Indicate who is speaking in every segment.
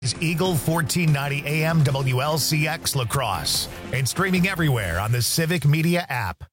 Speaker 1: is Eagle 1490 AM WLCX La Crosse and streaming everywhere on the Civic Media app.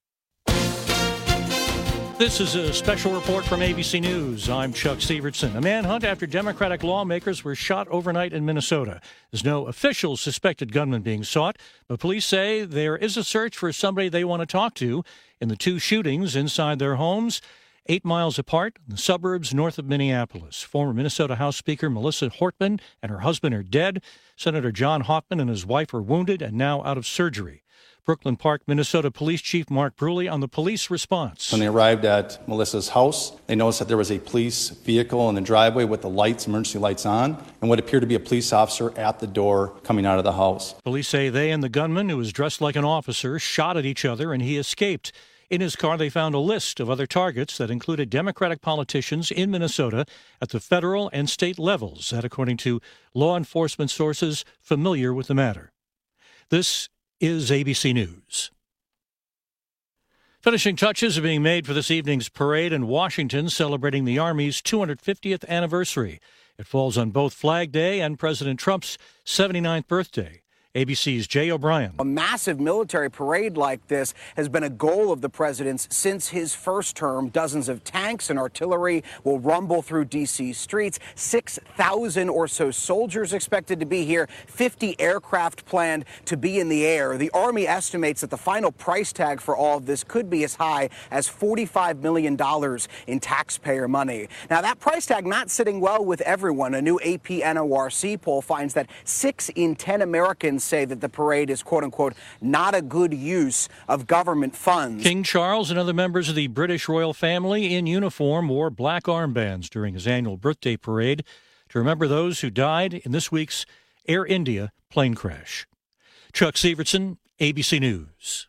Speaker 2: This is a special report from ABC News. I'm Chuck Severson. A manhunt after Democratic lawmakers were shot overnight in Minnesota. There's no official suspected gunman being sought, but police say there is a search for somebody they want to talk to in the two shootings inside their homes, 8 miles apart in the suburbs north of Minneapolis. Former Minnesota House Speaker Melissa Hortman and her husband are dead. Senator John Hoffman and his wife are wounded and now out of surgery. Brooklyn Park, Minnesota Police Chief Mark Bruley on the police response.
Speaker 3: When they arrived at Melissa's house, they noticed that there was a police vehicle in the driveway with the lights, emergency lights on, and what appeared to be a police officer at the door coming out of the house.
Speaker 2: Police say they and the gunman, who was dressed like an officer, shot at each other and he escaped. In his car, they found a list of other targets that included Democratic politicians in Minnesota at the federal and state levels, that according to law enforcement sources familiar with the matter. This is ABC News. Finishing touches are being made for this evening's parade in Washington celebrating the Army's 250th anniversary. It falls on both Flag Day and President Trump's 79th birthday. ABC's Jay O'Brien.
Speaker 4: A massive military parade like this has been a goal of the president's since his first term. Dozens of tanks and artillery will rumble through D.C. streets. 6,000 or so soldiers expected to be here. 50 aircraft planned to be in the air. The Army estimates that the final price tag for all of this could be as high as $45 million in taxpayer money. Now, that price tag not sitting well with everyone. A new AP NORC poll finds that 6 in 10 Americans say that the parade is, quote unquote, not a good use of government funds.
Speaker 2: King Charles and other members of the British royal family in uniform wore black armbands during his annual birthday parade to remember those who died in this week's Air India plane crash. Chuck Severson, ABC News.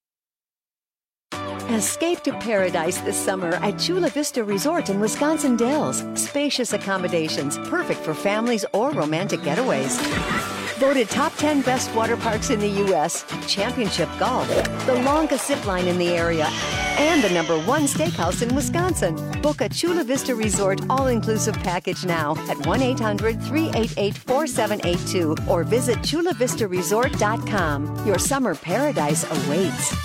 Speaker 5: Escape to paradise this summer at Chula Vista Resort in Wisconsin Dells. Spacious accommodations, perfect for families or romantic getaways. Voted top 10 best water parks in the U.S., championship golf, the longest zip line in the area, and the #1 steakhouse in Wisconsin. Book a Chula Vista Resort all-inclusive package now at 1-800-388-4782 or visit chulavistaresort.com. Your summer paradise awaits.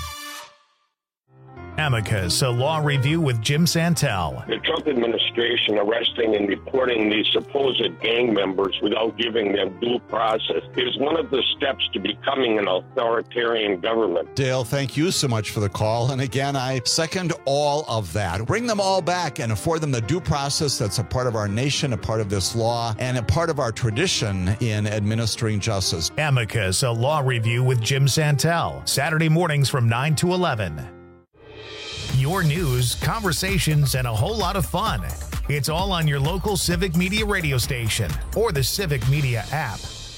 Speaker 1: Amicus, a law review with Jim Santel.
Speaker 6: The Trump administration arresting and deporting these supposed gang members without giving them due process is one of the steps to becoming an authoritarian government.
Speaker 7: Dale, thank you so much for the call. And again, I second all of that. Bring them all back and afford them the due process that's a part of our nation, a part of this law, and a part of our tradition in administering justice.
Speaker 1: Amicus, a law review with Jim Santel. Saturday mornings from 9 to 11. Your news, conversations, and a whole lot of fun. It's all on your local Civic Media radio station or the Civic Media app.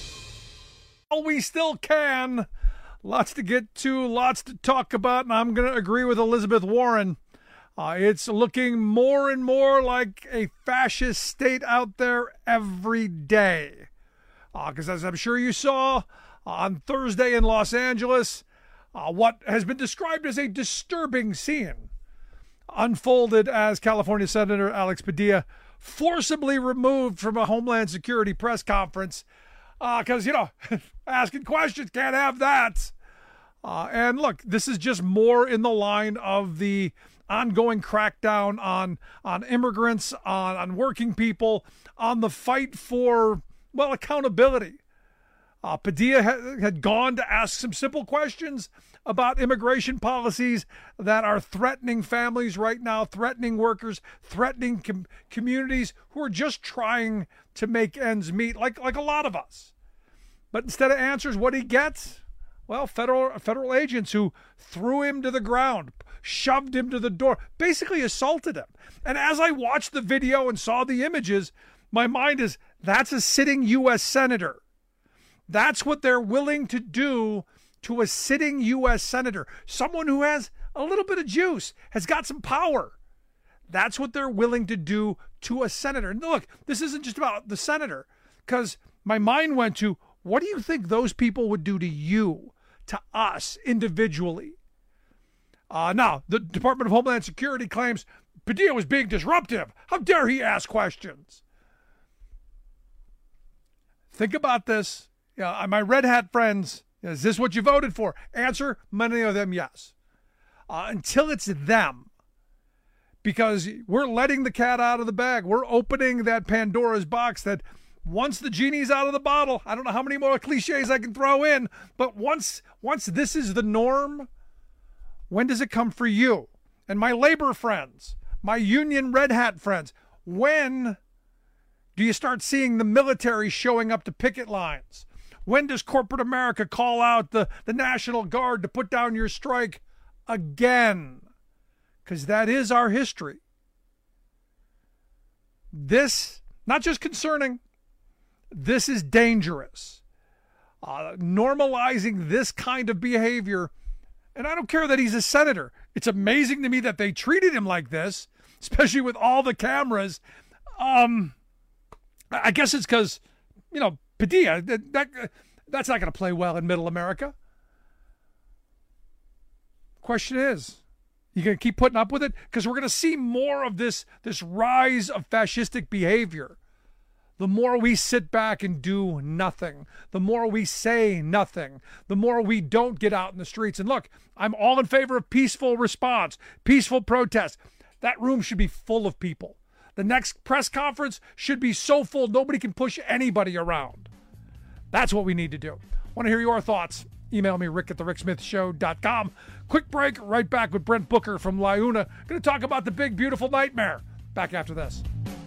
Speaker 8: Oh, we still can. Lots to get to, lots to talk about, and I'm going to agree with Elizabeth Warren. It's looking more and more like a fascist state out there every day. Because as I'm sure you saw on Thursday in Los Angeles, what has been described as a disturbing scene unfolded as California Senator Alex Padilla forcibly removed from a Homeland Security press conference because, asking questions, can't have that. And look, this is just more in the line of the ongoing crackdown on immigrants, on working people, on the fight for, accountability. Padilla had gone to ask some simple questions about immigration policies that are threatening families right now, threatening workers, threatening communities who are just trying to make ends meet, like a lot of us. But instead of answers, what he gets? Well, federal agents who threw him to the ground, shoved him to the door, basically assaulted him. And as I watched the video and saw the images, my mind is, that's a sitting U.S. senator. That's what they're willing to do to a sitting U.S. senator, someone who has a little bit of juice, has got some power. That's what they're willing to do to a senator. And look, this isn't just about the senator, because my mind went to, what do you think those people would do to you, to us individually? Now, the Department of Homeland Security claims Padilla was being disruptive. How dare he ask questions? Think about this. My red hat friends, is this what you voted for? Answer, many of them, yes. Until it's them. Because we're letting the cat out of the bag. We're opening that Pandora's box that once the genie's out of the bottle, I don't know how many more cliches I can throw in, but once this is the norm, when does it come for you? And my labor friends, my union red hat friends, when do you start seeing the military showing up to picket lines? When does corporate America call out the National Guard to put down your strike again? Because that is our history. This, not just concerning, this is dangerous. Normalizing this kind of behavior, and I don't care that he's a senator. It's amazing to me that they treated him like this, especially with all the cameras. I guess it's because, Padilla, that's not going to play well in middle America. Question is, you going to keep putting up with it? Because we're going to see more of this rise of fascistic behavior. The more we sit back and do nothing, the more we say nothing, the more we don't get out in the streets. And look, I'm all in favor of peaceful response, peaceful protest. That room should be full of people. The next press conference should be so full nobody can push anybody around. That's what we need to do. Want to hear your thoughts? Email me, rick@thericksmithshow.com. Quick break, right back with Brent Booker from LiUNA. Going to talk about the big, beautiful nightmare. Back after this.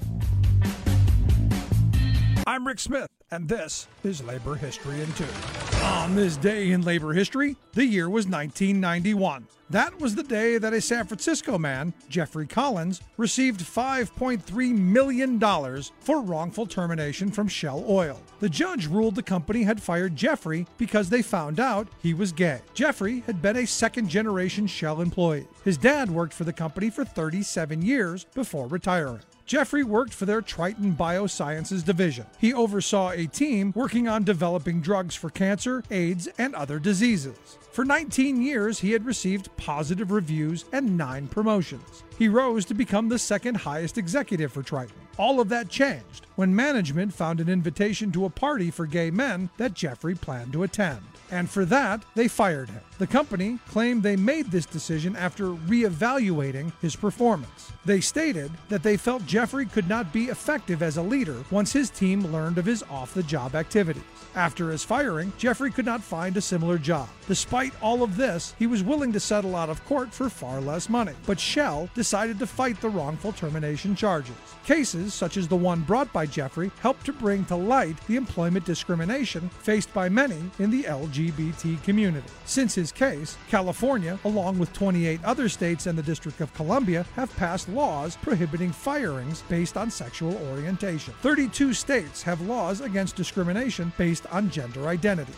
Speaker 8: I'm Rick Smith, and this is Labor History in 2. On this day in labor history, the year was 1991. That was the day that a San Francisco man, Jeffrey Collins, received $5.3 million for wrongful termination from Shell Oil. The judge ruled the company had fired Jeffrey because they found out he was gay. Jeffrey had been a second-generation Shell employee. His dad worked for the company for 37 years before retiring. Jeffrey worked for their Triton Biosciences division. He oversaw a team working on developing drugs for cancer, AIDS, and other diseases. For 19 years, he had received positive reviews and 9 promotions. He rose to become the second highest executive for Triton. All of that changed when management found an invitation to a party for gay men that Jeffrey planned to attend. And for that, they fired him. The company claimed they made this decision after reevaluating his performance. They stated that they felt Jeffrey could not be effective as a leader once his team learned of his off-the-job activities. After his firing, Jeffrey could not find a similar job. Despite all of this, he was willing to settle out of court for far less money. But Shell decided to fight the wrongful termination charges. Cases such as the one brought by Jeffrey helped to bring to light the employment discrimination faced by many in the LGBT community. Since his case, California, along with 28 other states and the District of Columbia, have passed laws prohibiting firings based on sexual orientation. 32 states have laws against discrimination based on gender identity.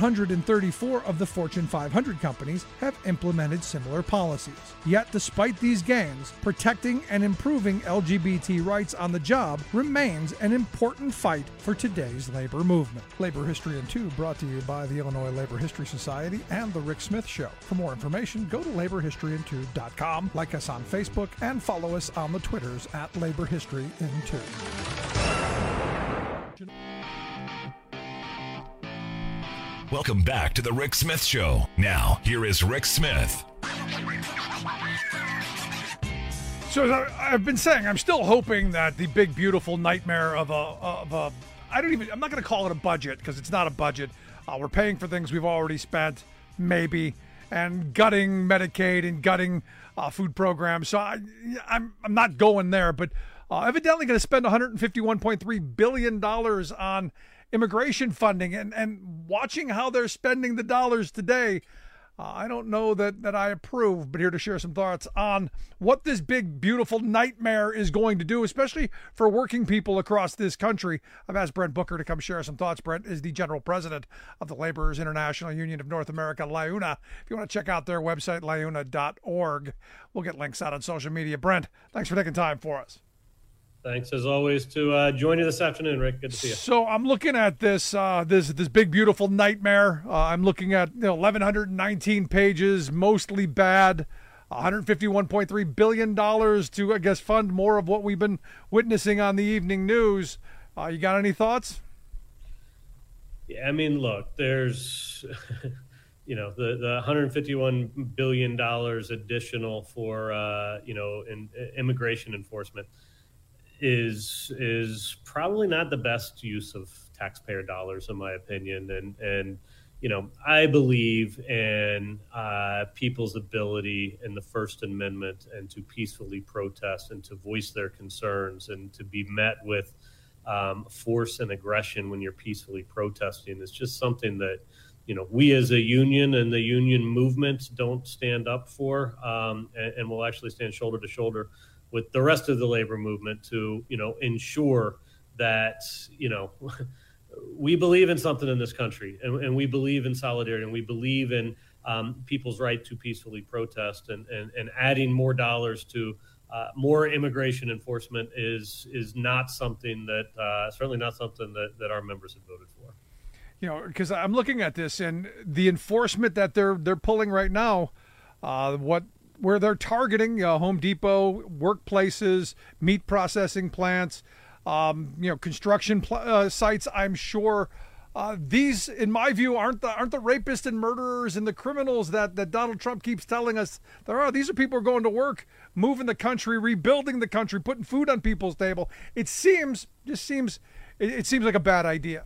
Speaker 8: 434 of the Fortune 500 companies have implemented similar policies. Yet, despite these gains, protecting and improving LGBT rights on the job remains an important fight for today's labor movement. Labor History in 2 brought to you by the Illinois Labor History Society and The Rick Smith Show. For more information, go to laborhistoryin2.com, like us on Facebook, and follow us on the Twitters at Labor History in 2.
Speaker 9: Welcome back to The Rick Smith Show. Now, here is Rick Smith.
Speaker 8: So as I've been saying, I'm still hoping that the big, beautiful nightmare of a I'm not going to call it a budget because it's not a budget. We're paying for things we've already spent, maybe, and gutting Medicaid and gutting food programs. So I'm not going there, but evidently going to spend $151.3 billion on immigration funding, and watching how they're spending the dollars today, I don't know that I approve, but here to share some thoughts on what this big, beautiful nightmare is going to do, especially for working people across this country. I've asked Brent Booker to come share some thoughts. Brent is the general president of the Laborers International Union of North America, LiUNA. If you want to check out their website, liuna.org, we'll get links out on social media. Brent, thanks for taking time for us.
Speaker 10: Thanks, as always, to join you this afternoon, Rick. Good to see you.
Speaker 8: So I'm looking at this this big, beautiful nightmare. I'm looking at 1,119 pages, mostly bad, $151.3 billion to, I guess, fund more of what we've been witnessing on the evening news. You got any thoughts?
Speaker 10: I mean, look, there's, the $151 billion additional for, in immigration enforcement is probably not the best use of taxpayer dollars, in my opinion. And I believe in people's ability in the First Amendment and to peacefully protest and to voice their concerns and to be met with force and aggression when you're peacefully protesting. It's just something that, we as a union and the union movement don't stand up for, and we'll actually stand shoulder to shoulder with the rest of the labor movement to, ensure that, we believe in something in this country, and we believe in solidarity, and we believe in people's right to peacefully protest, and adding more dollars to more immigration enforcement is not something that certainly not something that our members have voted for.
Speaker 8: Because I'm looking at this and the enforcement that they're pulling right now, where they're targeting Home Depot, workplaces, meat processing plants, construction sites. I'm sure these, in my view, aren't the rapists and murderers and the criminals that Donald Trump keeps telling us there are. These are people who are going to work, moving the country, rebuilding the country, putting food on people's table. It seems like a bad idea.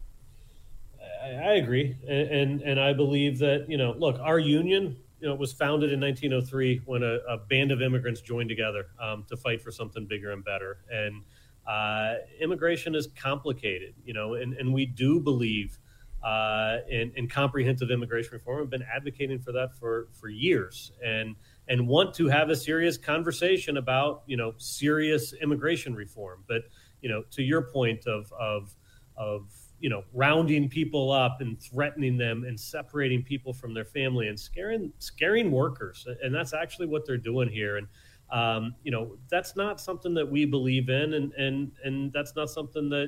Speaker 10: I agree, and I believe that look, our union was founded in 1903 when a band of immigrants joined together to fight for something bigger and better. And immigration is complicated, and we do believe in comprehensive immigration reform. We've been advocating for that for years, and want to have a serious conversation about serious immigration reform. But to your point of rounding people up and threatening them and separating people from their family and scaring workers. And that's actually what they're doing here. And, that's not something that we believe in. And that's not something that,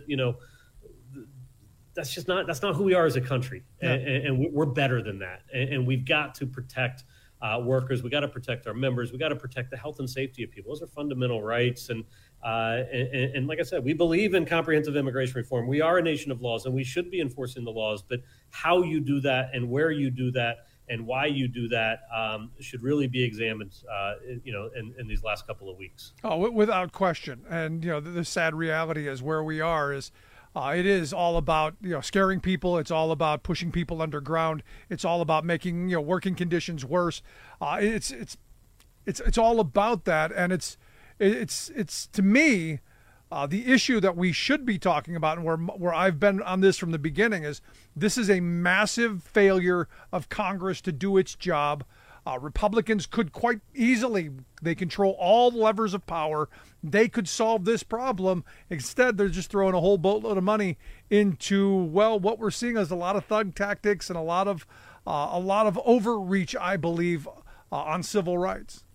Speaker 10: that's not who we are as a country. Yeah. And we're better than that. And we've got to protect workers. We got to protect our members. We got to protect the health and safety of people. Those are fundamental rights. And like I said, we believe in comprehensive immigration reform. We are a nation of laws, and we should be enforcing the laws. But how you do that and where you do that and why you do that should really be examined, in these last couple of weeks.
Speaker 8: Oh, without question. And, the sad reality is where we are is it is all about, scaring people. It's all about pushing people underground. It's all about making, working conditions worse. It's all about that. And it's to me, the issue that we should be talking about, and where I've been on this from the beginning, is this is a massive failure of Congress to do its job. Republicans could quite easily, they control all the levers of power. They could solve this problem. Instead, they're just throwing a whole boatload of money into, what we're seeing is a lot of thug tactics and a lot of overreach, I believe, on civil rights.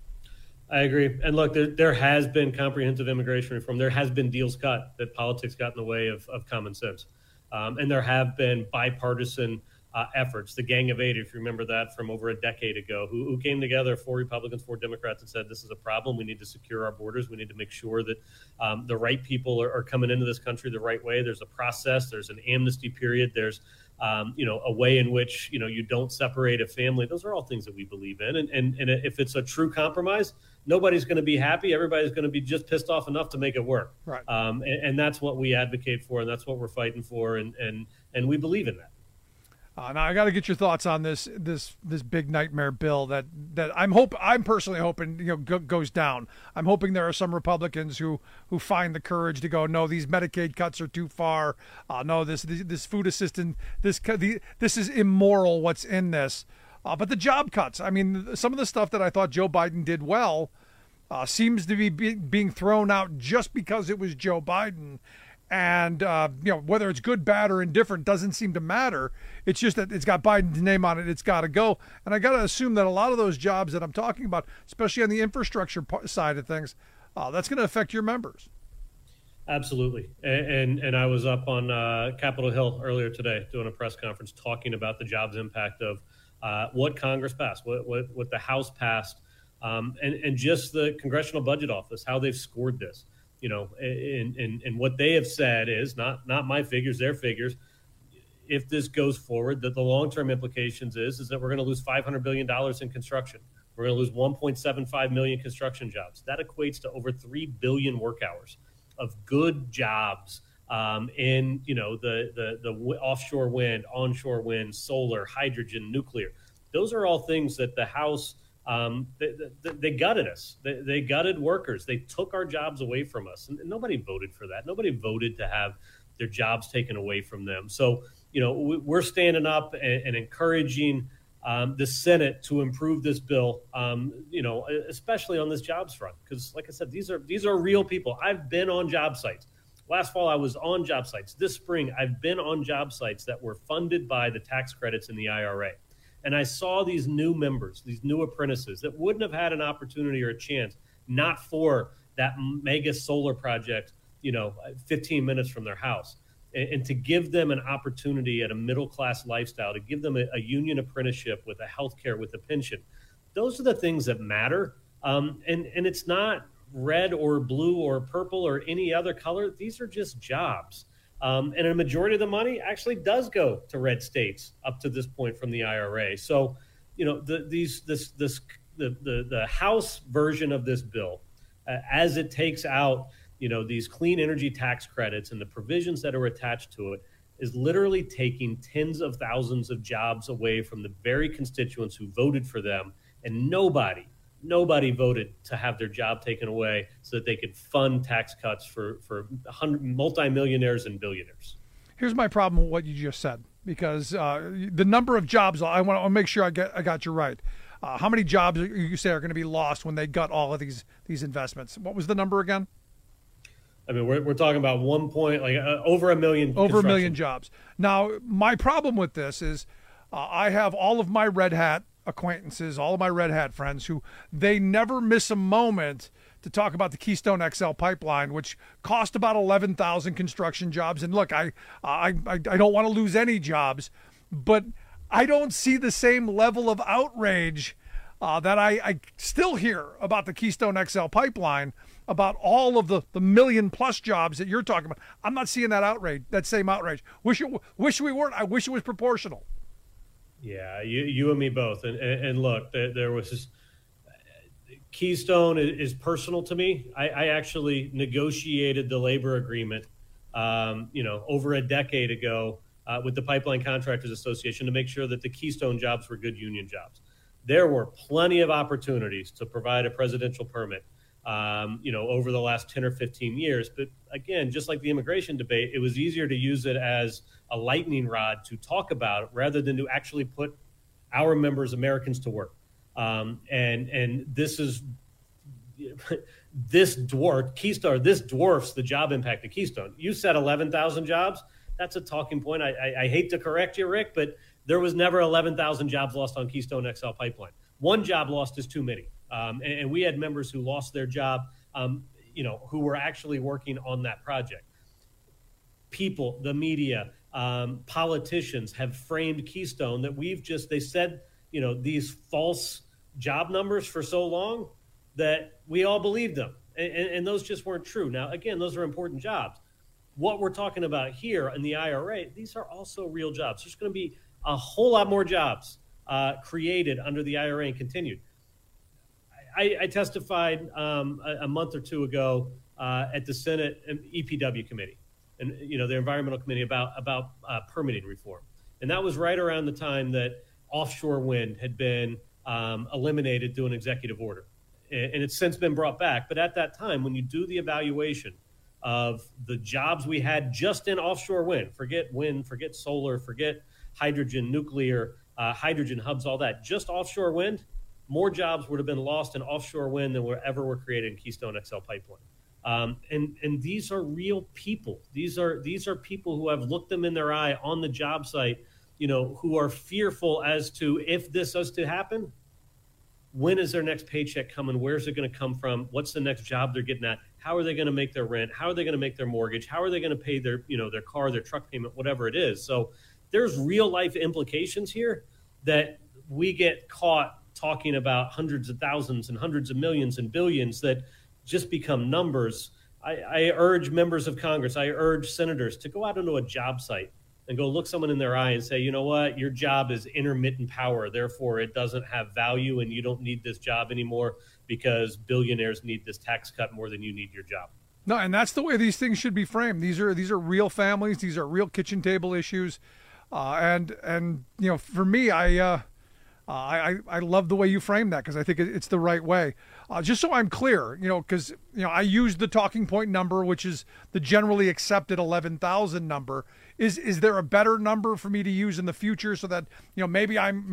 Speaker 10: I agree. And look, there has been comprehensive immigration reform. There has been deals cut that politics got in the way of common sense. And there have been bipartisan efforts. The Gang of Eight, if you remember that from over a decade ago, who came together, 4 Republicans, 4 Democrats, and said, this is a problem. We need to secure our borders. We need to make sure that the right people are coming into this country the right way. There's a process. There's an amnesty period. There's a way in which, you don't separate a family. Those are all things that we believe in. And if it's a true compromise, nobody's going to be happy. Everybody's going to be just pissed off enough to make it work.
Speaker 8: Right.
Speaker 10: And that's what we advocate for, and that's what we're fighting for. And we believe in that.
Speaker 8: Now I got to get your thoughts on this big nightmare bill that I'm personally hoping goes down. I'm hoping there are some Republicans who find the courage to go, no, these Medicaid cuts are too far. No, this food assistance, this is immoral. What's in this? But the job cuts. I mean, some of the stuff that I thought Joe Biden did well seems to be being thrown out just because it was Joe Biden. And, whether it's good, bad, or indifferent doesn't seem to matter. It's just that it's got Biden's name on it. It's got to go. And I got to assume that a lot of those jobs that I'm talking about, especially on the infrastructure side of things, that's going to affect your members.
Speaker 10: Absolutely. And I was up on Capitol Hill earlier today doing a press conference talking about the jobs impact of what Congress passed, what the House passed, and just the Congressional Budget Office, how they've scored this. And what they have said is not my figures, their figures. if this goes forward, that the long-term implications is that we're going to lose $500 billion in construction. We're going to lose 1.75 million construction jobs. That equates to over 3 billion work hours of good jobs in, the offshore wind, onshore wind, solar, hydrogen, nuclear. Those are all things that the House, they gutted us. They gutted workers. They took our jobs away from us. And nobody voted for that. Nobody voted to have their jobs taken away from them. So, we're standing up and encouraging the Senate to improve this bill, especially on this jobs front. Because, like I said, these are real people. I've been on job sites. Last fall, I was on job sites. This spring, I've been on job sites that were funded by the tax credits in the IRA. And I saw these new members, these new apprentices that wouldn't have had an opportunity or a chance, not for that mega solar project, 15 minutes from their house. And to give them an opportunity at a middle-class lifestyle, to give them a union apprenticeship with a health care, with a pension. Those are the things that matter. And it's not red or blue or purple or any other color. These are just jobs. And a majority of the money actually does go to red states up to this point from the IRA. So, the House version of this bill, as it takes out, these clean energy tax credits and the provisions that are attached to it, is literally taking tens of thousands of jobs away from the very constituents who voted for them. And nobody voted to have their job taken away so that they could fund tax cuts for multimillionaires and billionaires.
Speaker 8: Here's my problem with what you just said, because the number of jobs, I want to make sure I got you right. How many jobs you say are going to be lost when they gut all of these investments? What was the number again?
Speaker 10: I mean, we're talking about over a million.
Speaker 8: Over a million jobs. Now, my problem with this is I have all of my Red Hat acquaintances, all of my Red Hat friends who they never miss a moment to talk about the Keystone XL pipeline, which cost about 11,000 construction jobs. And look, I don't want to lose any jobs, but I don't see the same level of outrage that I still hear about the Keystone XL pipeline, about all of the million plus jobs that you're talking about. I'm not seeing that outrage, that same outrage. Wish we weren't. I wish it was proportional.
Speaker 10: Yeah, you and me both. And look, there was this, Keystone is personal to me. I actually negotiated the labor agreement, over a decade ago with the Pipeline Contractors Association to make sure that the Keystone jobs were good union jobs. There were plenty of opportunities to provide a presidential permit, over the last 10 or 15 years. But again, just like the immigration debate, it was easier to use it as a lightning rod to talk about rather than to actually put our members, Americans, to work. And this is this dwarfs the job impact of Keystone. You said 11,000 jobs. That's a talking point. I hate to correct you, Rick, but there was never 11,000 jobs lost on Keystone XL pipeline. One job lost is too many. And we had members who lost their job, who were actually working on that project. People, the media, politicians have framed Keystone that they said, these false job numbers for so long that we all believed them. And those just weren't true. Now, again, those are important jobs. What we're talking about here in the IRA, these are also real jobs. There's going to be a whole lot more jobs created under the IRA and continued. I testified a month or two ago at the Senate EPW committee, and the environmental committee about permitting reform, and that was right around the time that offshore wind had been eliminated through an executive order, and it's since been brought back. But at that time, when you do the evaluation of the jobs we had just in offshore wind, forget solar, forget hydrogen, nuclear, hydrogen hubs, all that, just offshore wind, more jobs would have been lost in offshore wind than were created in Keystone XL pipeline. And these are real people. These are people who have looked them in their eye on the job site, who are fearful as to if this is to happen, when is their next paycheck coming? Where's it going to come from? What's the next job they're getting at? How are they going to make their rent? How are they going to make their mortgage? How are they going to pay their car, their truck payment, whatever it is? So there's real life implications here that we get caught talking about hundreds of thousands and hundreds of millions and billions that just become numbers. I urge members of Congress, I urge senators to go out onto a job site and go look someone in their eye and say, you know what, your job is intermittent power. Therefore, it doesn't have value and you don't need this job anymore because billionaires need this tax cut more than you need your job.
Speaker 8: No, and that's the way these things should be framed. These are real families. These are real kitchen table issues. And you know, for me, I love the way you frame that because I think it's the right way. Just so I'm clear, you know, because I use the talking point number, which is the generally accepted 11,000 number. Is there a better number for me to use in the future so that maybe I'm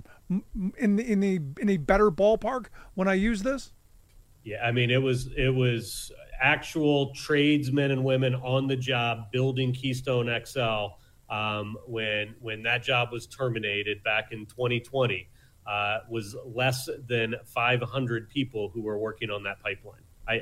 Speaker 8: in a better ballpark when I use this?
Speaker 10: Yeah, I mean, it was actual tradesmen and women on the job building Keystone XL. When that job was terminated back in 2020, was less than 500 people who were working on that pipeline.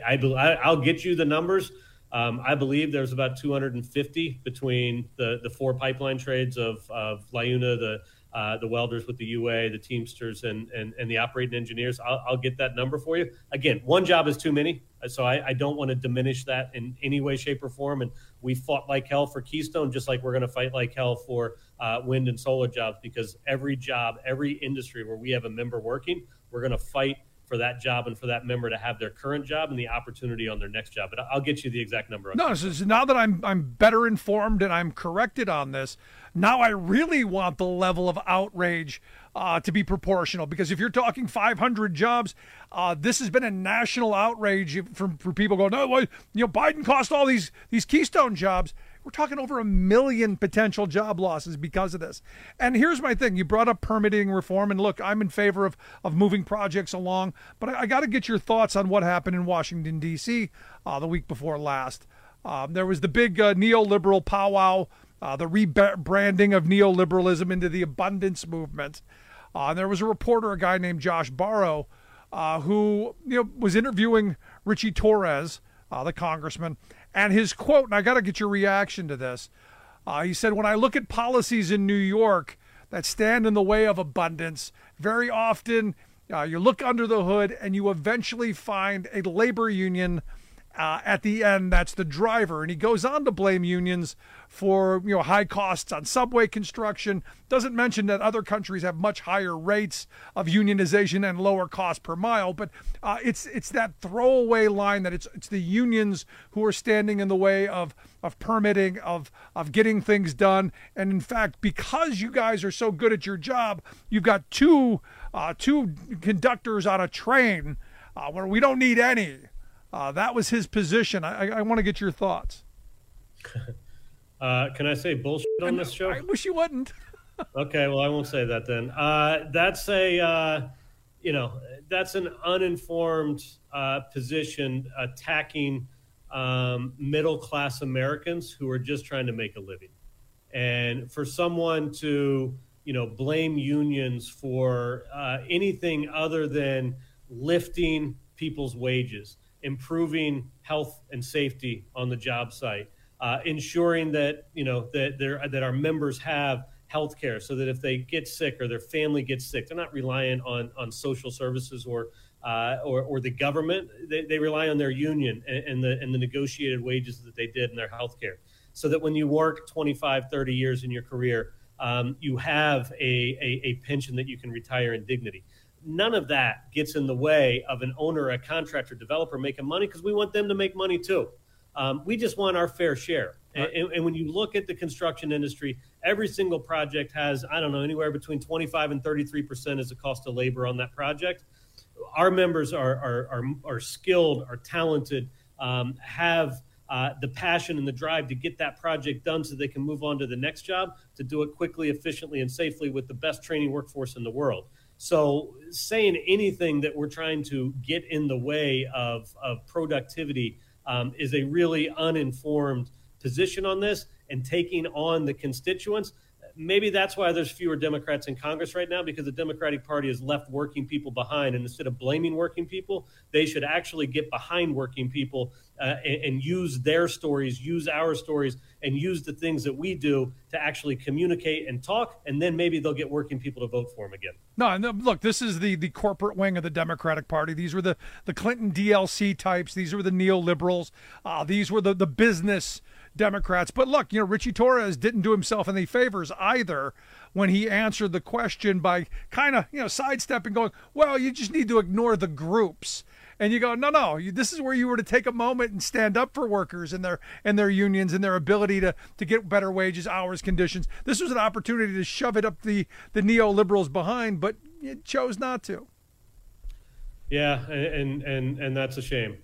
Speaker 10: I'll get you the numbers. I believe there's about 250 between the four pipeline trades of LiUNA, the welders with the UA, the Teamsters, and the operating engineers. I'll get that number for you. Again, one job is too many, so I don't want to diminish that in any way, shape, or form. And we fought like hell for Keystone, just like we're going to fight like hell for wind and solar jobs, because every job, every industry where we have a member working, we're going to fight for that job and for that member to have their current job and the opportunity on their next job. But I'll get you the exact number.
Speaker 8: No, so now that I'm better informed and I'm corrected on this, now I really want the level of outrage to be proportional, because if you're talking 500 jobs, this has been a national outrage for people going, no, well, Biden cost all these Keystone jobs. We're talking over 1 million potential job losses because of this. And here's my thing. You brought up permitting reform, and look, I'm in favor of moving projects along, but I got to get your thoughts on what happened in Washington, D.C. The week before last. There was the big neoliberal powwow, the rebranding of neoliberalism into the abundance movement. There was a reporter, a guy named Josh Barro, who was interviewing Richie Torres, the congressman, and his quote, and I got to get your reaction to this. He said, when I look at policies in New York that stand in the way of abundance, very often you look under the hood and you eventually find a labor union at the end that's the driver. And he goes on to blame unions for high costs on subway construction. Doesn't mention that other countries have much higher rates of unionization and lower cost per mile. But it's that throwaway line that it's the unions who are standing in the way of permitting, of getting things done. And in fact, because you guys are so good at your job, you've got two conductors on a train where we don't need any. That was his position. I want to get your thoughts.
Speaker 10: Can I say bullshit on this show?
Speaker 8: I wish you wouldn't.
Speaker 10: Okay, well, I won't say that then. That's an uninformed position attacking middle-class Americans who are just trying to make a living. And for someone to, blame unions for anything other than lifting people's wages, improving health and safety on the job site, ensuring that that our members have health care, so that if they get sick or their family gets sick, they're not reliant on social services or the government. They rely on their union and the negotiated wages that they did in their health care, so that when you work 25, 30 years in your career, you have a pension that you can retire in dignity. None of that gets in the way of an owner, a contractor, developer making money, because we want them to make money too. We just want our fair share. Right. And when you look at the construction industry, every single project has, anywhere between 25 and 33% as the cost of labor on that project. Our members are skilled, are talented, have the passion and the drive to get that project done so they can move on to the next job, to do it quickly, efficiently, and safely with the best training workforce in the world. So saying anything that we're trying to get in the way of productivity is a really uninformed position on this, and taking on the constituents. Maybe that's why there's fewer Democrats in Congress right now, because the Democratic Party has left working people behind. And instead of blaming working people, they should actually get behind working people and use their stories, use our stories, and use the things that we do to actually communicate and talk. And then maybe they'll get working people to vote for them again.
Speaker 8: No, look, this is the corporate wing of the Democratic Party. These were the Clinton DLC types. These were the neoliberals. These were the business Democrats. But look, Richie Torres didn't do himself any favors either when he answered the question by kind of, sidestepping, going, well, you just need to ignore the groups. And you go, no, this is where you were to take a moment and stand up for workers and their unions and their ability to get better wages, hours, conditions. This was an opportunity to shove it up the neoliberals behind, but you chose not to.
Speaker 10: Yeah, and that's a shame.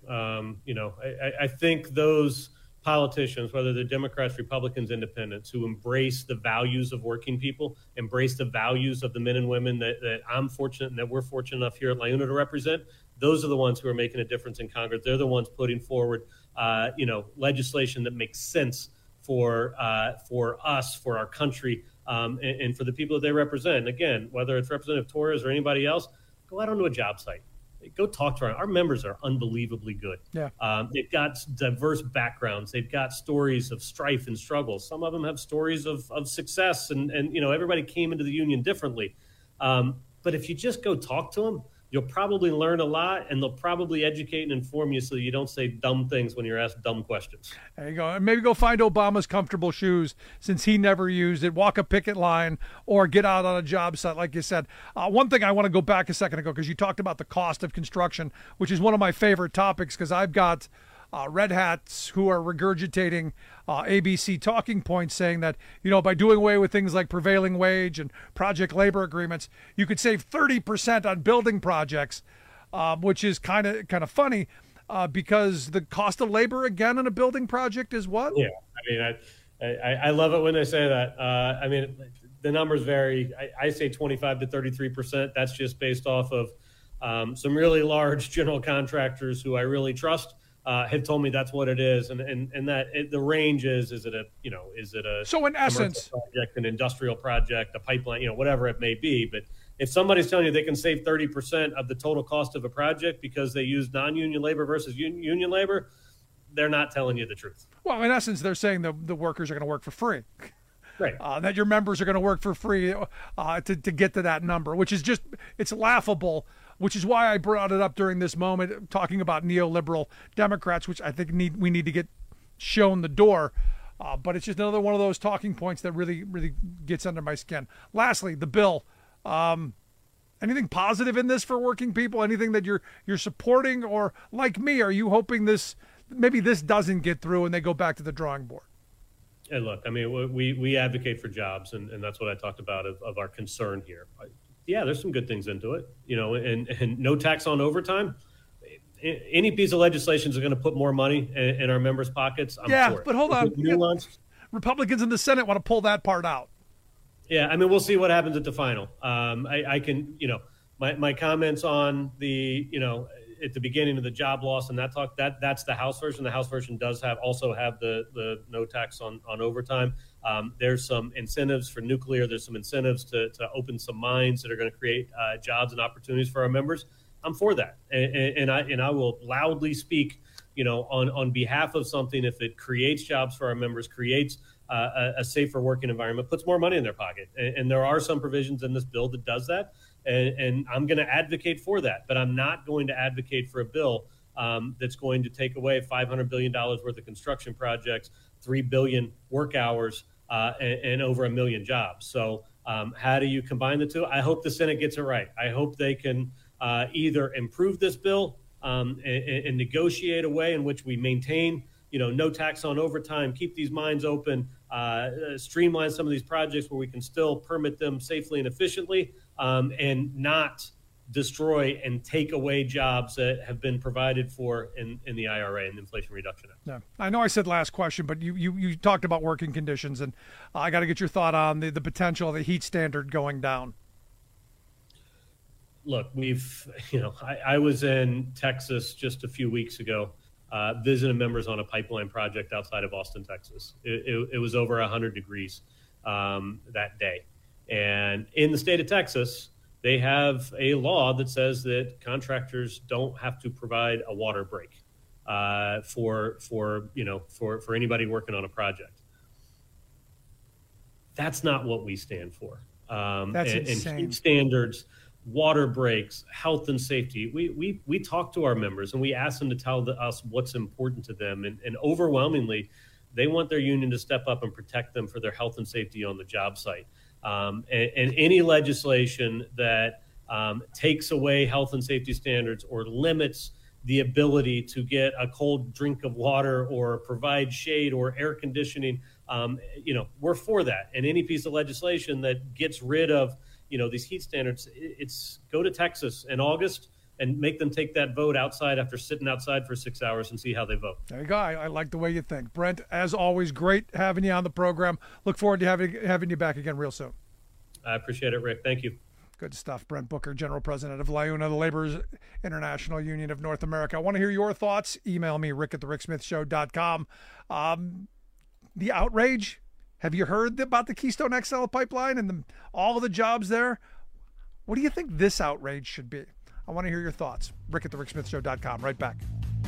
Speaker 10: I think those politicians, whether they're Democrats, Republicans, Independents, who embrace the values of working people, embrace the values of the men and women that I'm fortunate and that we're fortunate enough here at LiUNA to represent, those are the ones who are making a difference in Congress. They're the ones putting forward, legislation that makes sense for us, for our country, and for the people that they represent. Again, whether it's Representative Torres or anybody else, go out onto a job site. Go talk to our members are unbelievably good.
Speaker 8: Yeah.
Speaker 10: They've got diverse backgrounds. They've got stories of strife and struggle. Some of them have stories of success, and everybody came into the union differently. But if you just go talk to them, you'll probably learn a lot, and they'll probably educate and inform you so you don't say dumb things when you're asked dumb questions.
Speaker 8: There you go. And maybe go find Obama's comfortable shoes since he never used it. Walk a picket line or get out on a job site, like you said. One thing I want to go back a second ago, because you talked about the cost of construction, which is one of my favorite topics, because I've got red hats who are regurgitating ABC talking points saying that, by doing away with things like prevailing wage and project labor agreements, you could save 30% on building projects, which is kind of funny because the cost of labor, again, in a building project is what?
Speaker 10: Yeah, I love it when they say that. The numbers vary. I say 25 to 33%. That's just based off of some really large general contractors who I really trust. Have told me that's what it is, and that the range is it a
Speaker 8: so in essence
Speaker 10: project, an industrial project, a pipeline, whatever it may be. But if somebody's telling you they can save 30% of the total cost of a project because they use non-union labor versus union labor, they're not telling you the truth.
Speaker 8: Well, in essence, they're saying the workers are going to work for free.
Speaker 10: Right.
Speaker 8: That your members are going to work for free to get to that number, which is just, it's laughable, which is why I brought it up during this moment, talking about neoliberal Democrats, which I think we need to get shown the door. But it's just another one of those talking points that really, really gets under my skin. Lastly, the bill. Anything positive in this for working people? Anything that you're supporting? Or like me, are you hoping maybe this doesn't get through and they go back to the drawing board?
Speaker 10: Hey, look, we advocate for jobs, and that's what I talked about of our concern here. Yeah, there's some good things into it, and no tax on overtime. Any piece of legislation is going to put more money in our members' pockets. I'm for it.
Speaker 8: But hold on.
Speaker 10: Nuanced.
Speaker 8: Republicans in the Senate want to pull that part out.
Speaker 10: Yeah, we'll see what happens at the final. I can, my comments on the, at the beginning of the job loss and that talk, that's the House version. The House version does also have the no tax on overtime. There's some incentives for nuclear. There's some incentives to open some mines that are going to create jobs and opportunities for our members. I'm for that, and I will loudly speak, on behalf of something if it creates jobs for our members, creates a safer working environment, puts more money in their pocket, and there are some provisions in this bill that does that. And I'm going to advocate for that, but I'm not going to advocate for a bill that's going to take away $500 billion worth of construction projects, 3 billion work hours, and over 1 million jobs. So how do you combine the two? I hope the Senate gets it right. I hope they can either improve this bill and negotiate a way in which we maintain, no tax on overtime, keep these mines open, streamline some of these projects where we can still permit them safely and efficiently, and not destroy and take away jobs that have been provided for in the IRA and the Inflation Reduction Act.
Speaker 8: Yeah. I know I said last question, but you talked about working conditions, and I got to get your thought on the potential of the heat standard going down.
Speaker 10: Look, I was in Texas just a few weeks ago, visiting members on a pipeline project outside of Austin, Texas. It was over 100 degrees that day. And in the state of Texas, they have a law that says that contractors don't have to provide a water break for anybody working on a project. That's not what we stand for.
Speaker 8: That's insane.
Speaker 10: And heat standards, water breaks, health and safety. We talk to our members and we ask them to tell us what's important to them. And overwhelmingly, They want their union to step up and protect them for their health and safety on the job site. And any legislation that takes away health and safety standards or limits the ability to get a cold drink of water or provide shade or air conditioning, we're for that. And any piece of legislation that gets rid of, these heat standards, it's go to Texas in August and make them take that vote outside after sitting outside for 6 hours and see how they vote.
Speaker 8: There you go. I like the way you think. Brent, as always, great having you on the program. Look forward to having you back again real soon. I
Speaker 10: appreciate it, Rick. Thank you.
Speaker 8: Good stuff. Brent Booker, General President of LIUNA, the Laborers International Union of North America. I want to hear your thoughts. Email me, rick@thericksmithshow.com. The outrage, have you heard about the Keystone XL pipeline and all of the jobs there? What do you think this outrage should be? I want to hear your thoughts. rick@thericksmithshow.com. Right back.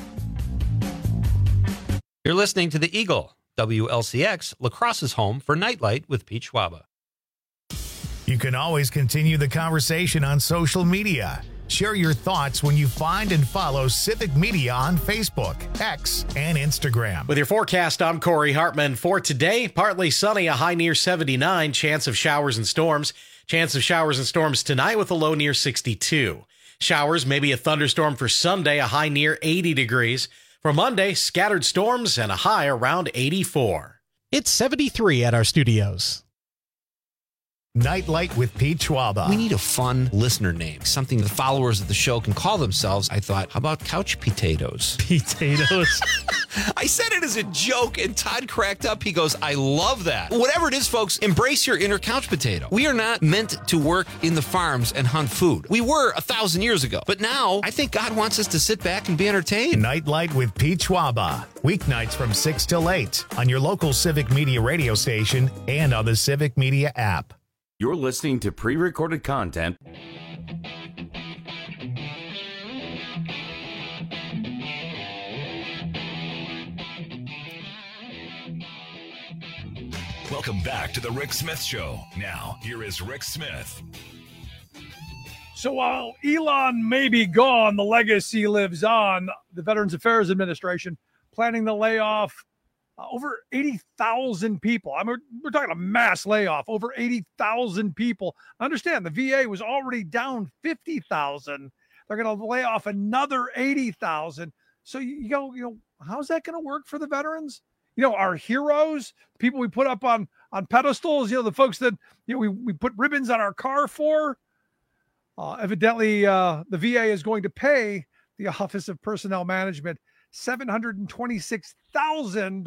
Speaker 11: You're listening to The Eagle, WLCX, La Crosse's home for Nightlight with Pete Schwaba.
Speaker 1: You can always continue the conversation on social media. Share your thoughts when you find and follow Civic Media on Facebook, X, and Instagram.
Speaker 12: With your forecast, I'm Corey Hartman. For today, partly sunny, a high near 79, chance of showers and storms. Chance of showers and storms tonight with a low near 62. Showers, maybe a thunderstorm for Sunday, a high near 80 degrees. For Monday, scattered storms and a high around 84.
Speaker 13: It's 73 at our studios.
Speaker 1: Nightlight with Pete Schwaba.
Speaker 11: We need a fun listener name, something the followers of the show can call themselves. I thought, how about couch potatoes?
Speaker 13: Potatoes.
Speaker 11: I said it as a joke, and Todd cracked up. He goes, I love that. Whatever it is, folks, embrace your inner couch potato. We are not meant to work in the farms and hunt food. We were 1,000 years ago. But now, I think God wants us to sit back and be entertained.
Speaker 1: Nightlight with Pete Schwaba. Weeknights from 6 till 8 on your local Civic Media radio station and on the Civic Media app.
Speaker 14: You're listening to pre-recorded content.
Speaker 9: Welcome back to the Rick Smith Show. Now, here is Rick Smith.
Speaker 8: So while Elon may be gone, the legacy lives on. The Veterans Affairs Administration planning to lay off over 80,000 people. I mean, we're talking a mass layoff, over 80,000 people. Understand, the VA was already down 50,000. They're going to lay off another 80,000. So you go, how's that going to work for the veterans? Our heroes, people we put up on pedestals, the folks that we put ribbons on our car for. Evidently, the VA is going to pay the Office of Personnel Management $726,000,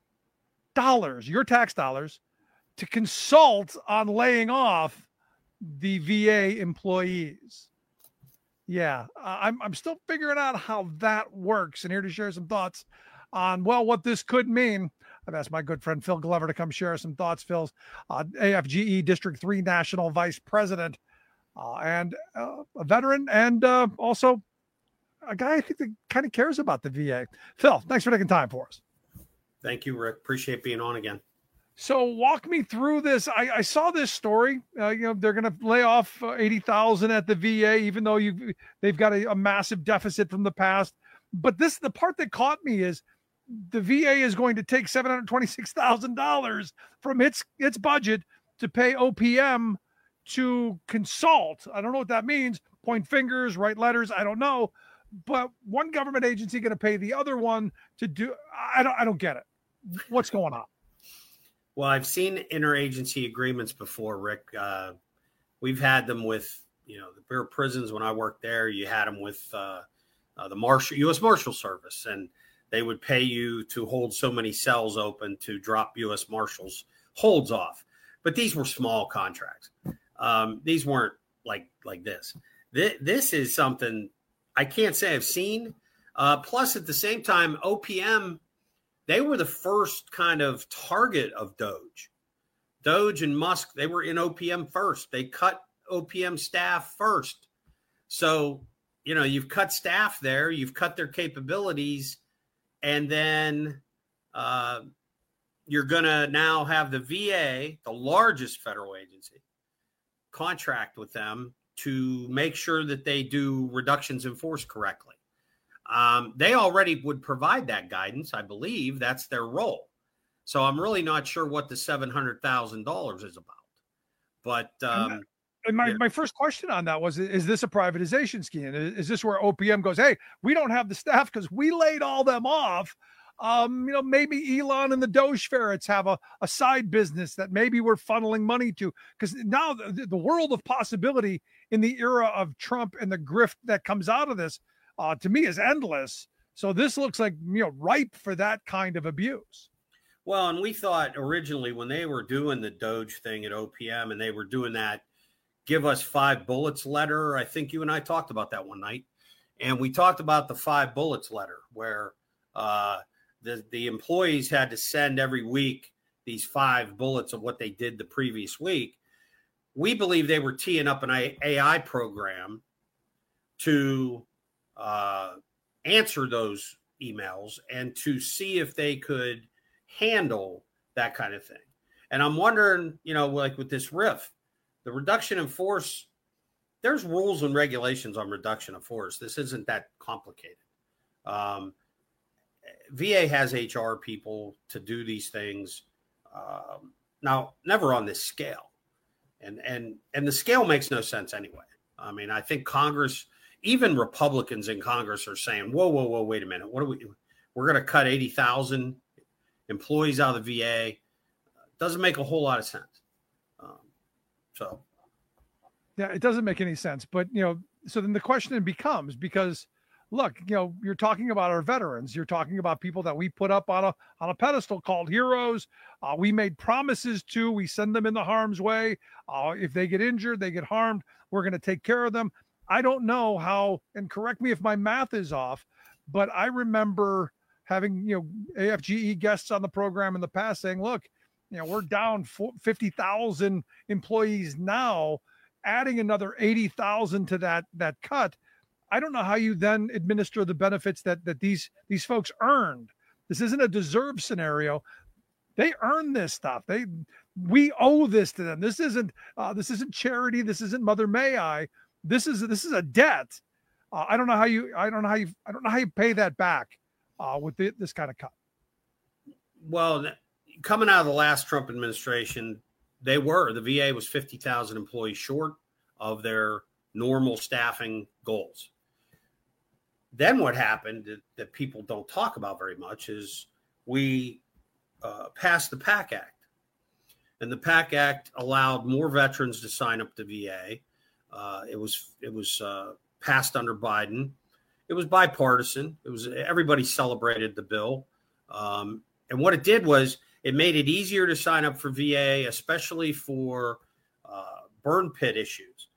Speaker 8: your tax dollars, to consult on laying off the VA employees. Yeah, I'm still figuring out how that works, and here to share some thoughts on, what this could mean. I've asked my good friend Phil Glover to come share some thoughts. Phil's AFGE District 3 National Vice President and a veteran, and also a guy I think that kind of cares about the VA. Phil, thanks for taking time for us.
Speaker 15: Thank you, Rick. Appreciate being on again.
Speaker 8: So walk me through this. I saw this story. They're going to lay off 80,000 at the VA, even though they've got a massive deficit from the past. But the part that caught me is the VA is going to take $726,000 from its budget to pay OPM to consult. I don't know what that means. Point fingers, write letters. I don't know. But one government agency going to pay the other one to do. I don't get it. What's going on?
Speaker 15: Well, I've seen interagency agreements before, Rick. We've had them with, the Bureau of Prisons. When I worked there, you had them with the U.S. Marshal Service, and they would pay you to hold so many cells open to drop U.S. Marshals holds off. But these were small contracts. These weren't like this. This is something I can't say I've seen. Plus, at the same time, OPM, they were the first kind of target of DOGE. DOGE and Musk, they were in OPM first. They cut OPM staff first. So, you've cut staff there, you've cut their capabilities, and then you're going to now have the VA, the largest federal agency, contract with them to make sure that they do reductions in force correctly. They already would provide that guidance. I believe that's their role. So I'm really not sure what the $700,000 is about. But
Speaker 8: my first question on that was, is this a privatization scheme? Is this where OPM goes, hey, we don't have the staff because we laid all them off? Maybe Elon and the Doge ferrets have a side business that maybe we're funneling money to, because now the world of possibility in the era of Trump and the grift that comes out of this, to me, is endless. So this looks like, ripe for that kind of abuse.
Speaker 15: Well, and we thought originally when they were doing the Doge thing at OPM and they were doing that give us 5 bullets letter, I think you and I talked about that one night. And we talked about the 5 bullets letter where the employees had to send every week these 5 bullets of what they did the previous week. We believe they were teeing up an AI program to answer those emails and to see if they could handle that kind of thing. And I'm wondering, like with this RIF, the reduction in force, there's rules and regulations on reduction of force. This isn't that complicated. VA has HR people to do these things. Now, never on this scale. And the scale makes no sense anyway. I mean, I think Congress, even Republicans in Congress are saying, whoa, wait a minute. We're going to cut 80,000 employees out of the VA. Doesn't make a whole lot of sense.
Speaker 8: Yeah, it doesn't make any sense. But, so then the question becomes, because look, you're talking about our veterans. You're talking about people that we put up on a pedestal called heroes. We made promises to. We send them in the harm's way. If they get injured, they get harmed, we're going to take care of them. I don't know how, and correct me if my math is off, but I remember having, AFGE guests on the program in the past saying, look, we're down 50,000 employees now, adding another 80,000 to that cut. I don't know how you then administer the benefits that these folks earned. This isn't a deserved scenario. They earned this stuff. We owe this to them. This isn't charity. This isn't Mother May I. This is a debt. I don't know how you pay that back with this kind of cut.
Speaker 15: Well, coming out of the last Trump administration, the VA was 50,000 employees short of their normal staffing goals. Then what happened that people don't talk about very much is we passed the PAC Act. And the PAC Act allowed more veterans to sign up to VA. It was passed under Biden. It was bipartisan. Everybody celebrated the bill. And what it did was it made it easier to sign up for VA, especially for burn pit issues,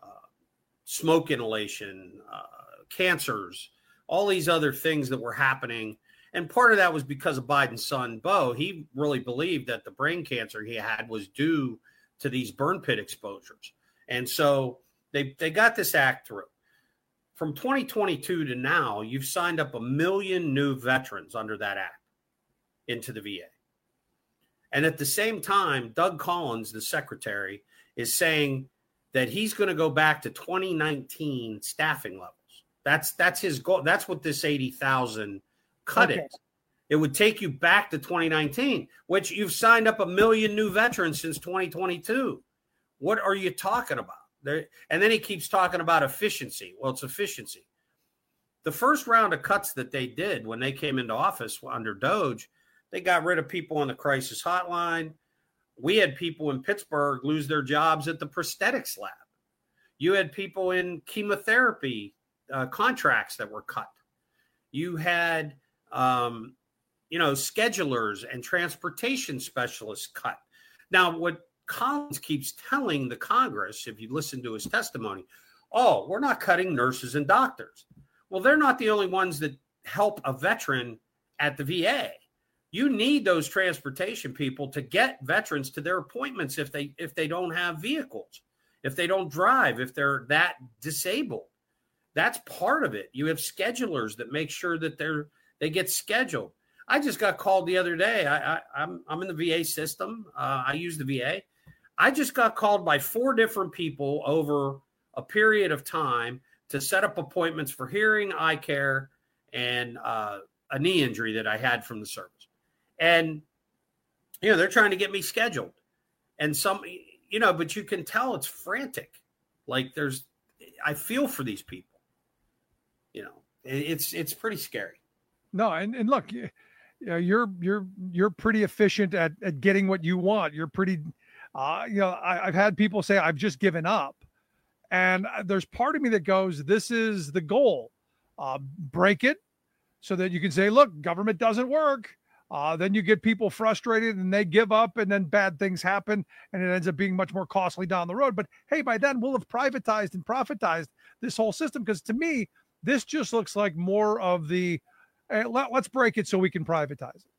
Speaker 15: smoke inhalation, cancers, all these other things that were happening. And part of that was because of Biden's son, Beau. He really believed that the brain cancer he had was due to these burn pit exposures. And so they got this act through. From 2022 to now, you've signed up 1 million new veterans under that act into the VA. And at the same time, Doug Collins, the secretary, is saying that he's going to go back to 2019 staffing levels. That's his goal. That's what this 80,000 cut is. It would take you back to 2019, which you've signed up 1 million new veterans since 2022. What are you talking about? And then he keeps talking about efficiency. Well, it's efficiency. The first round of cuts that they did when they came into office under Doge, they got rid of people on the crisis hotline. We had people in Pittsburgh lose their jobs at the prosthetics lab. You had people in chemotherapy contracts that were cut. You had, schedulers and transportation specialists cut. Now, what Collins keeps telling the Congress, if you listen to his testimony, we're not cutting nurses and doctors. Well, they're not the only ones that help a veteran at the VA. You need those transportation people to get veterans to their appointments if they don't have vehicles, if they don't drive, if they're that disabled. That's part of it. You have schedulers that make sure that they get scheduled. I just got called the other day. I'm in the VA system. I use the VA. I just got called by 4 different people over a period of time to set up appointments for hearing, eye care, and a knee injury that I had from the service. And They're trying to get me scheduled. And but you can tell it's frantic. Like I feel for these people. It's pretty scary.
Speaker 8: No, and look, you're pretty efficient at getting what you want. You're pretty, I've had people say I've just given up, and there's part of me that goes, this is the goal, break it, so that you can say, look, government doesn't work. Then you get people frustrated and they give up, and then bad things happen, and it ends up being much more costly down the road. But hey, by then we'll have privatized and profitized this whole system, because to me, this just looks like more of the let's break it so we can privatize it.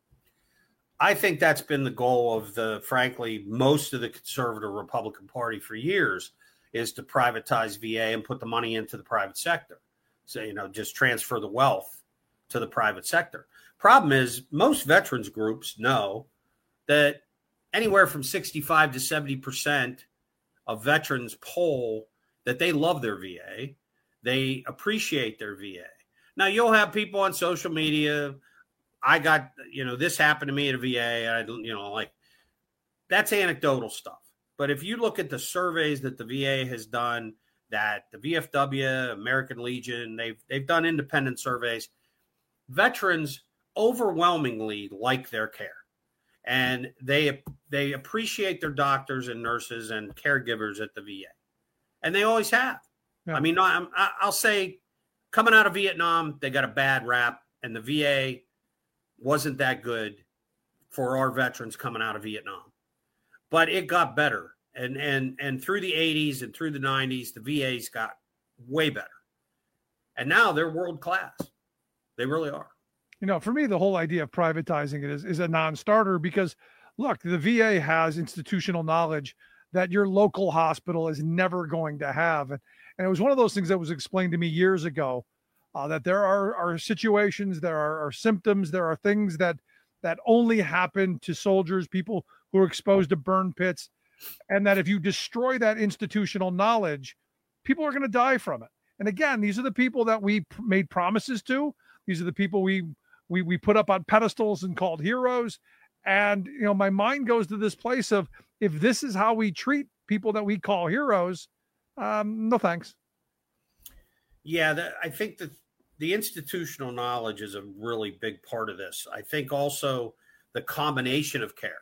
Speaker 15: I think that's been the goal of frankly, most of the conservative Republican Party for years, is to privatize VA and put the money into the private sector. So, just transfer the wealth to the private sector. Problem is, most veterans groups know that anywhere from 65 to 70% of veterans poll that they love their VA. They appreciate their VA. Now, you'll have people on social media, I got, this happened to me at a VA. That's anecdotal stuff. But if you look at the surveys that the VA has done, that the VFW, American Legion, they've done independent surveys, veterans overwhelmingly like their care. And they appreciate their doctors and nurses and caregivers at the VA. And they always have. Yeah. I mean, I'll say, coming out of Vietnam, they got a bad rap, and the VA wasn't that good for our veterans coming out of Vietnam. But it got better. And through the 80s and through the 90s, the VA's got way better. And now they're world class. They really are.
Speaker 8: For me, the whole idea of privatizing it is a non-starter, because, look, the VA has institutional knowledge that your local hospital is never going to have. And it was one of those things that was explained to me years ago, that there are situations, there are symptoms, there are things that only happen to soldiers, people who are exposed to burn pits, and that if you destroy that institutional knowledge, people are going to die from it. And again, these are the people that we made promises to. These are the people we put up on pedestals and called heroes. And, my mind goes to this place of, if this is how we treat people that we call heroes, no thanks.
Speaker 15: Yeah, I think that the institutional knowledge is a really big part of this. I think also the combination of care,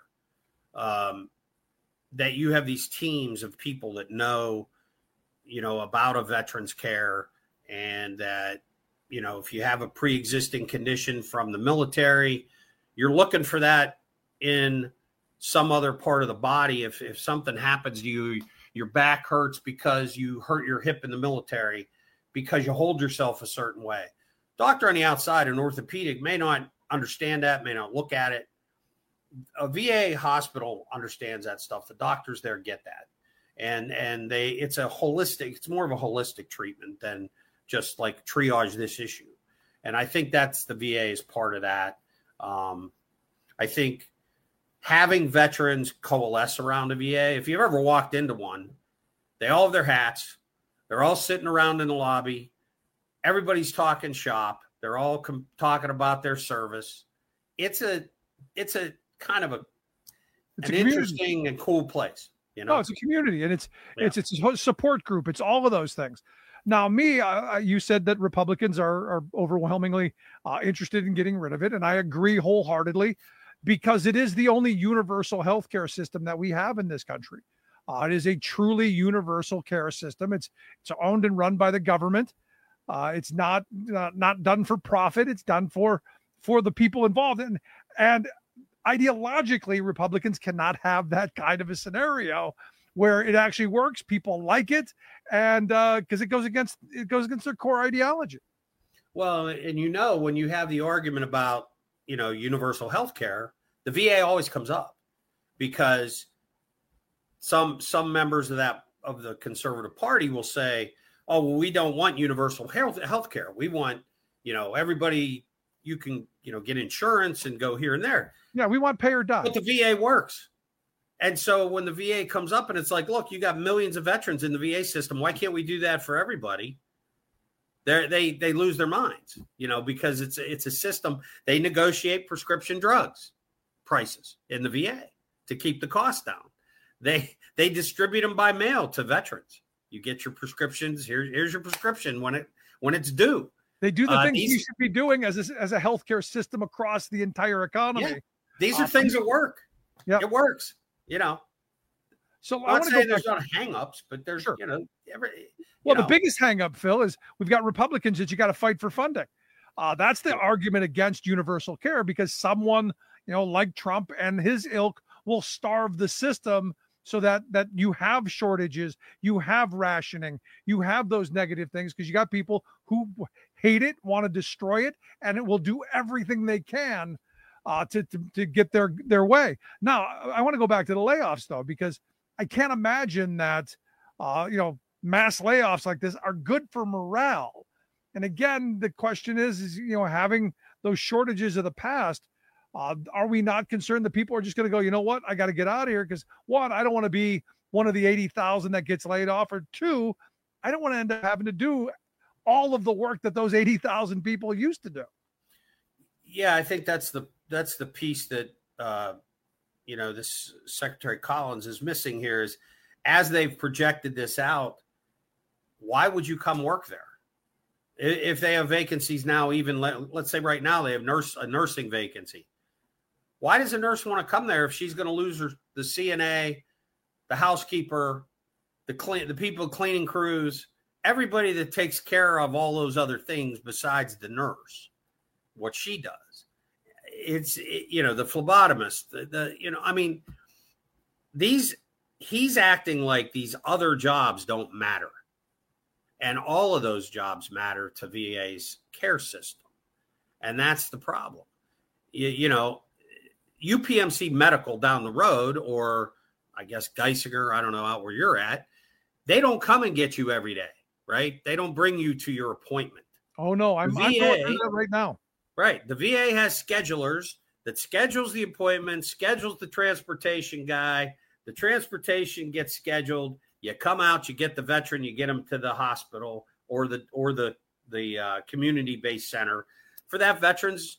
Speaker 15: that you have these teams of people that know, about a veteran's care, and that, if you have a pre-existing condition from the military, you're looking for that in some other part of the body. If something happens to you, your back hurts because you hurt your hip in the military, because you hold yourself a certain way. Doctor on the outside, an orthopedic, may not understand that, may not look at it. A VA hospital understands that stuff. The doctors there get that. And it's more of a holistic treatment than just like triage this issue. And I think that's the VA is part of that. I think having veterans coalesce around a VA, if you've ever walked into one, they all have their hats. They're all sitting around in the lobby. Everybody's talking shop. They're all talking about their service. It's a kind of an interesting and cool place.
Speaker 8: No, it's a community, and it's a support group. It's all of those things. Now, you said that Republicans are overwhelmingly interested in getting rid of it, and I agree wholeheartedly, because it is the only universal healthcare system that we have in this country. It is a truly universal care system. It's owned and run by the government. It's not done for profit. It's done for the people involved. And ideologically, Republicans cannot have that kind of a scenario where it actually works. People like it, and because it goes against their core ideology.
Speaker 15: Well, and when you have the argument about universal health care, the VA always comes up, because some members of the conservative party will say, oh, well, we don't want universal health care. We want, everybody, you can, get insurance and go here and there.
Speaker 8: Yeah, we want pay or die.
Speaker 15: But the VA works. And so when the VA comes up and it's like, look, you got millions of veterans in the VA system. Why can't we do that for everybody? They lose their minds, because it's a system. They negotiate prescription drugs. prices in the VA to keep the cost down. They distribute them by mail to veterans. You get your prescriptions. Here's your prescription when it's due.
Speaker 8: They do the things you should be doing as a healthcare system across the entire economy.
Speaker 15: Yeah. These are things that work.
Speaker 8: Yeah,
Speaker 15: it works. So I want to say there's not hang-ups, but there's the
Speaker 8: biggest hang-up, Phil, is we've got Republicans that you got to fight for funding. That's the argument against universal care, because someone like Trump and his ilk will starve the system so that you have shortages, you have rationing, you have those negative things, because you got people who hate it, want to destroy it, and it will do everything they can to get their way. Now, I want to go back to the layoffs, though, because I can't imagine that mass layoffs like this are good for morale. And again, the question is having those shortages of the past, are we not concerned that people are just going to go, you know what, I got to get out of here? Because one, I don't want to be one of the 80,000 that gets laid off, or two, I don't want to end up having to do all of the work that those 80,000 people used to do.
Speaker 15: Yeah, I think that's the piece that this Secretary Collins is missing here, is as they've projected this out, why would you come work there? If they have vacancies now, even let's say right now they have a nursing vacancy. Why does a nurse want to come there if she's going to lose the CNA, the housekeeper, the people cleaning crews, everybody that takes care of all those other things besides the nurse, what she does? It's the phlebotomist, he's acting like these other jobs don't matter. And all of those jobs matter to VA's care system. And that's the problem. UPMC Medical down the road, or I guess Geisinger, I don't know out where you're at, they don't come and get you every day, right? They don't bring you to your appointment.
Speaker 8: Oh, no, I'm going through that right now.
Speaker 15: Right. The VA has schedulers that schedules the appointment, schedules the transportation guy. The transportation gets scheduled. You come out, you get the veteran, you get them to the hospital or the community-based center for that veteran's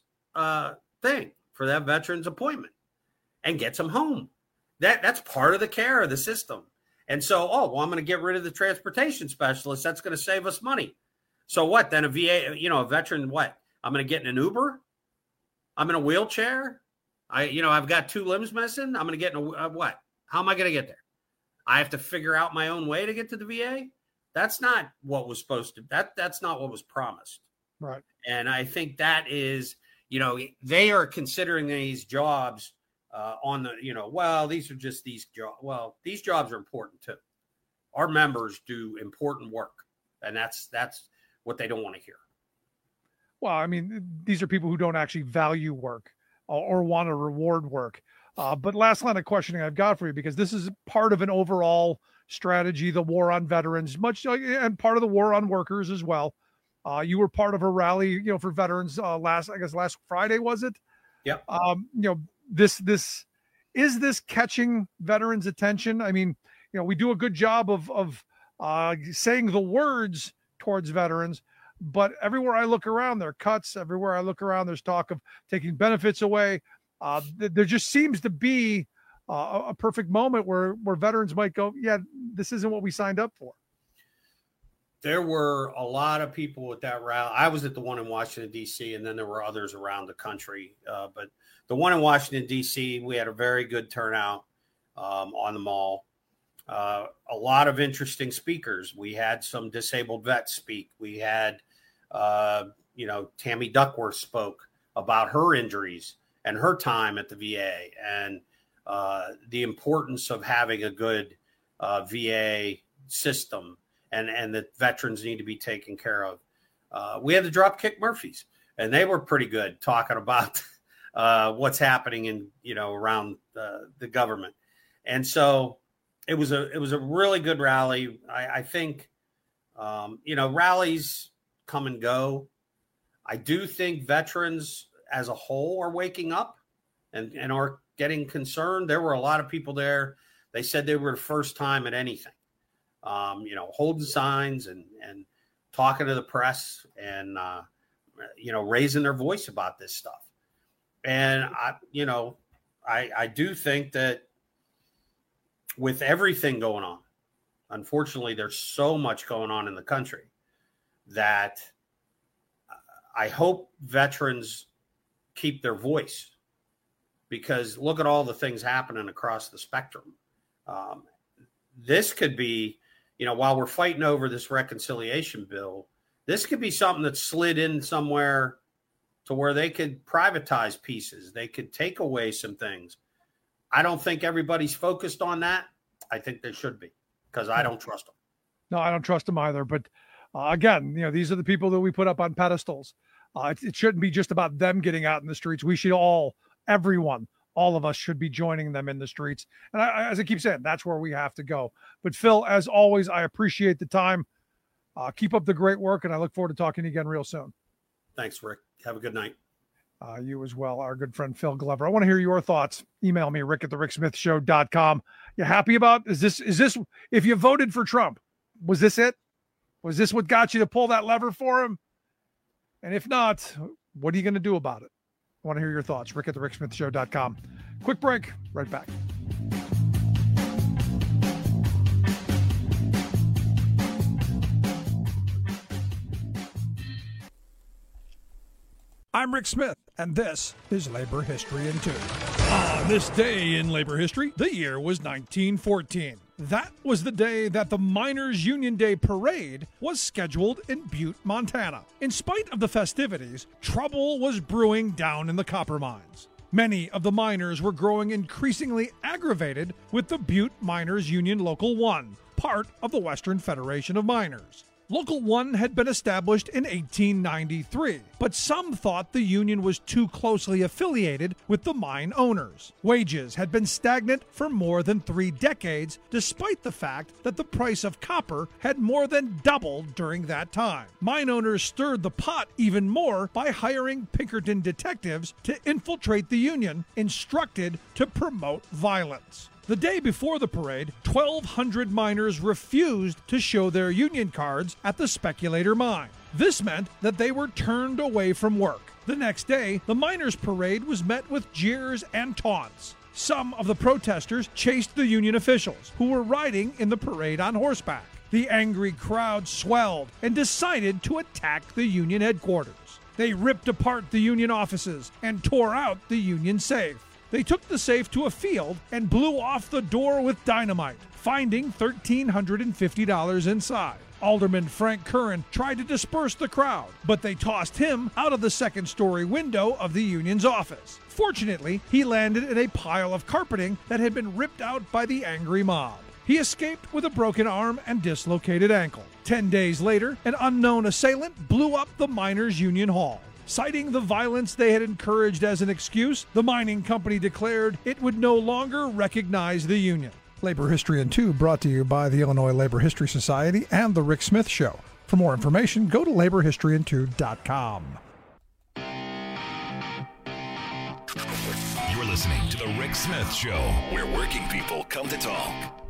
Speaker 15: for that veteran's appointment, and gets them home. That's part of the care of the system. And so, I'm going to get rid of the transportation specialist. That's going to save us money. So what? Then a VA, a veteran, what? I'm going to get in an Uber. I'm in a wheelchair. I've got 2 limbs missing. I'm going to get in a what? How am I going to get there? I have to figure out my own way to get to the VA. That's not what was supposed to. That's not what was promised.
Speaker 8: Right.
Speaker 15: And I think that is, they are considering these jobs these are just these jobs. Well, these jobs are important too. Our members do important work, and that's what they don't want to hear.
Speaker 8: Well, these are people who don't actually value work or want to reward work. But last line of questioning I've got for you, because this is part of an overall strategy, the war on veterans, and part of the war on workers as well. You were part of a rally, for veterans last Friday, was it?
Speaker 15: Yeah.
Speaker 8: This catching veterans' attention? We do a good job of saying the words towards veterans, but everywhere I look around, there are cuts. Everywhere I look around, there's talk of taking benefits away. There just seems to be a perfect moment where veterans might go, yeah, this isn't what we signed up for.
Speaker 15: There were a lot of people at that rally. I was at the one in Washington, D.C., and then there were others around the country. But the one in Washington, D.C., we had a very good turnout on the mall. A lot of interesting speakers. We had some disabled vets speak. We had, Tammy Duckworth spoke about her injuries and her time at the VA and the importance of having a good VA system and that veterans need to be taken care of. We had the Dropkick Murphys, and they were pretty good talking about what's happening in, around the government. And so it was a really good rally. I think, rallies come and go. I do think veterans as a whole are waking up and are getting concerned. There were a lot of people there. They said they were the first time at anything, holding signs and talking to the press and, raising their voice about this stuff. And I do think that with everything going on, unfortunately, there's so much going on in the country that I hope veterans keep their voice, because look at all the things happening across the spectrum. This could be, while we're fighting over this reconciliation bill, this could be something that slid in somewhere to where they could privatize pieces. They could take away some things. I don't think everybody's focused on that. I think they should be, because I don't trust them.
Speaker 8: No, I don't trust them either. But again, these are the people that we put up on pedestals. It shouldn't be just about them getting out in the streets. We should everyone, all of us should be joining them in the streets. And as I keep saying, that's where we have to go. But Phil, as always, I appreciate the time. Keep up the great work, and I look forward to talking to you again real soon.
Speaker 15: Thanks, Rick. Have a good night.
Speaker 8: You as well, our good friend Phil Glover. I want to hear your thoughts. Email me, rick@thericksmithshow.com. You happy about, is this, if you voted for Trump, was this it? Was this what got you to pull that lever for him? And if not, what are you going to do about it? I want to hear your thoughts. rick@thericksmithshow.com. Quick break. Right back. I'm Rick Smith, and this is Labor History in 2. On this day in labor history, the year was 1914. That was the day that the Miners' Union Day Parade was scheduled in Butte, Montana. In spite of the festivities, trouble was brewing down in the copper mines. Many of the miners were growing increasingly aggravated with the Butte Miners Union Local 1, part of the Western Federation of Miners. Local 1 had been established in 1893, but some thought the union was too closely affiliated with the mine owners. Wages had been stagnant for more than 3 decades, despite the fact that the price of copper had more than doubled during that time. Mine owners stirred the pot even more by hiring Pinkerton detectives to infiltrate the union, instructed to promote violence. The day before the parade, 1,200 miners refused to show their union cards at the Speculator Mine. This meant that they were turned away from work. The next day, the miners' parade was met with jeers and taunts. Some of the protesters chased the union officials, who were riding in the parade on horseback. The angry crowd swelled and decided to attack the union headquarters. They ripped apart the union offices and tore out the union safe. They took the safe to a field and blew off the door with dynamite, finding $1,350 inside. Alderman Frank Curran tried to disperse the crowd, but they tossed him out of the second-story window of the union's office. Fortunately, he landed in a pile of carpeting that had been ripped out by the angry mob. He escaped with a broken arm and dislocated ankle. 10 days later, an unknown assailant blew up the Miners' Union Hall. Citing the violence they had encouraged as an excuse, the mining company declared it would no longer recognize the union. Labor History in 2 brought to you by the Illinois Labor History Society and The Rick Smith Show. For more information, go to laborhistoryin2.com.
Speaker 9: You're listening to The Rick Smith Show, where working people come to talk.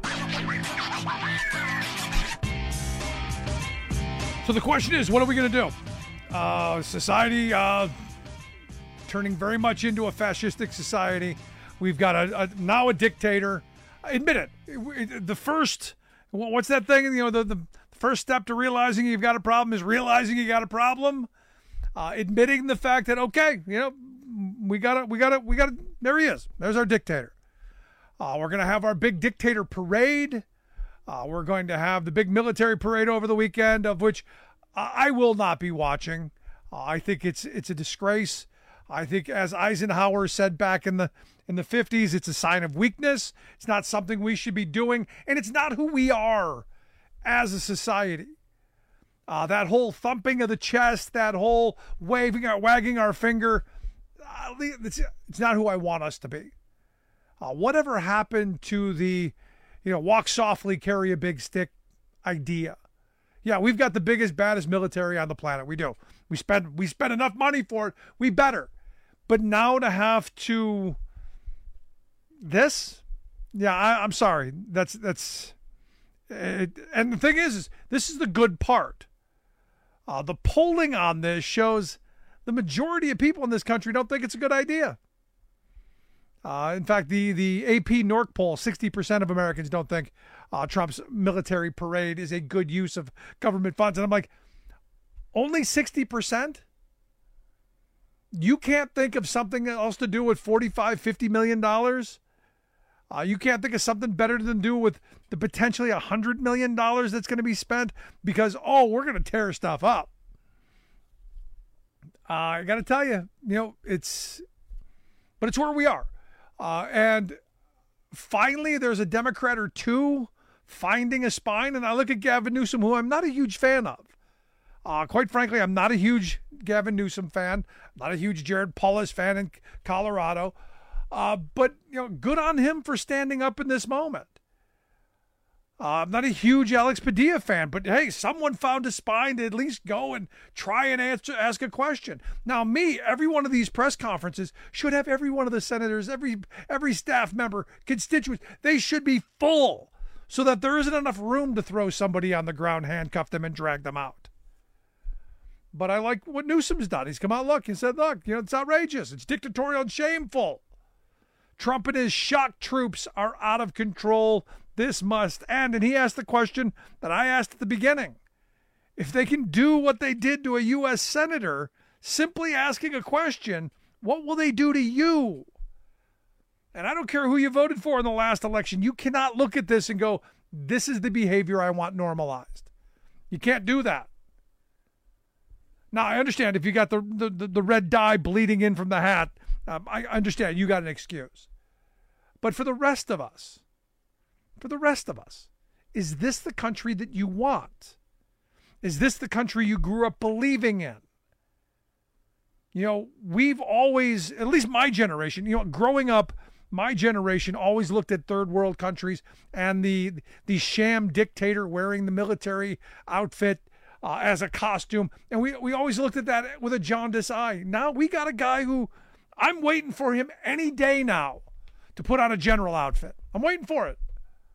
Speaker 8: So the question is, what are we going to do? Society turning very much into a fascistic society. We've got now a dictator. Admit it. The first, what's that thing? The first step to realizing you've got a problem is realizing you got a problem. Admitting the fact that, okay, we got to. There he is. There's our dictator. We're going to have our big dictator parade. We're going to have the big military parade over the weekend, of which I will not be watching. I think it's a disgrace. I think, as Eisenhower said back in the 50s, it's a sign of weakness. It's not something we should be doing, and it's not who we are as a society. That whole thumping of the chest, that whole wagging our finger, it's not who I want us to be. Whatever happened to the, walk softly, carry a big stick idea? Yeah, we've got the biggest, baddest military on the planet. We do. We spend enough money for it. We better. But now to have to this, yeah, I'm sorry. That's it. And the thing is this is the good part. The polling on this shows the majority of people in this country don't think it's a good idea. In fact, the AP NORC poll, 60% of Americans don't think Trump's military parade is a good use of government funds. And I'm like, only 60%? You can't think of something else to do with $45-50 million? You can't think of something better than do with the potentially $100 million that's going to be spent because, we're going to tear stuff up. I got to tell you, it's where we are. And finally, there's a Democrat or two finding a spine. And I look at Gavin Newsom, who I'm not a huge fan of. Quite frankly, I'm not a huge Gavin Newsom fan. I'm not a huge Jared Polis fan in Colorado. But good on him for standing up in this moment. I'm not a huge Alex Padilla fan, but hey, someone found a spine to at least go and try and ask a question. Now, every one of these press conferences should have every one of the senators, every staff member, constituent. They should be full so that there isn't enough room to throw somebody on the ground, handcuff them, and drag them out. But I like what Newsom's done. He's come out, and said, it's outrageous. It's dictatorial and shameful. Trump and his shock troops are out of control. This must end. And he asked the question that I asked at the beginning. If they can do what they did to a U.S. senator, simply asking a question, what will they do to you? And I don't care who you voted for in the last election. You cannot look at this and go, this is the behavior I want normalized. You can't do that. Now, I understand if you got the red dye bleeding in from the hat, I understand you got an excuse. But for the rest of us, is this the country that you want? Is this the country you grew up believing in? We've always, at least my generation, growing up, my generation always looked at third world countries and the sham dictator wearing the military outfit as a costume. And we always looked at that with a jaundiced eye. Now we got a guy who I'm waiting for him any day now to put on a general outfit. I'm waiting for it.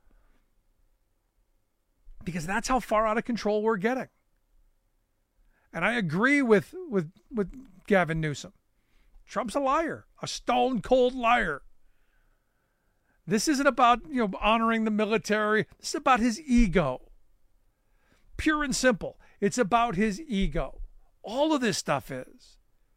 Speaker 8: Because that's how far out of control we're getting. And I agree with Gavin Newsom. Trump's a liar, a stone cold liar. This isn't about, honoring the military. This is about his ego. Pure and simple. It's about his ego. All of this stuff is.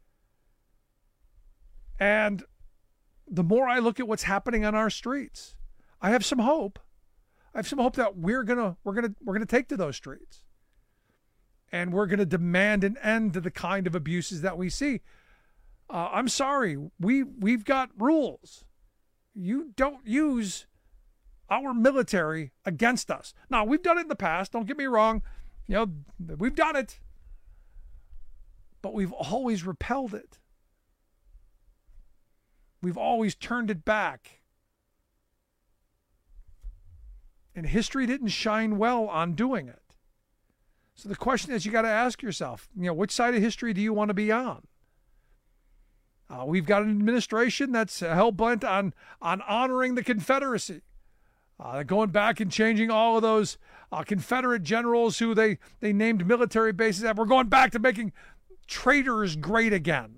Speaker 8: And the more I look at what's happening on our streets, I have some hope. I have some hope that we're gonna take to those streets, and we're gonna demand an end to the kind of abuses that we see. I'm sorry, we've got rules. You don't use our military against us. Now, we've done it in the past. Don't get me wrong. We've done it, but we've always repelled it. We've always turned it back. And history didn't shine well on doing it. So the question is, you got to ask yourself, which side of history do you want to be on? We've got an administration that's hell-bent on honoring the Confederacy, going back and changing all of those Confederate generals who they named military bases. We're going back to making traitors great again.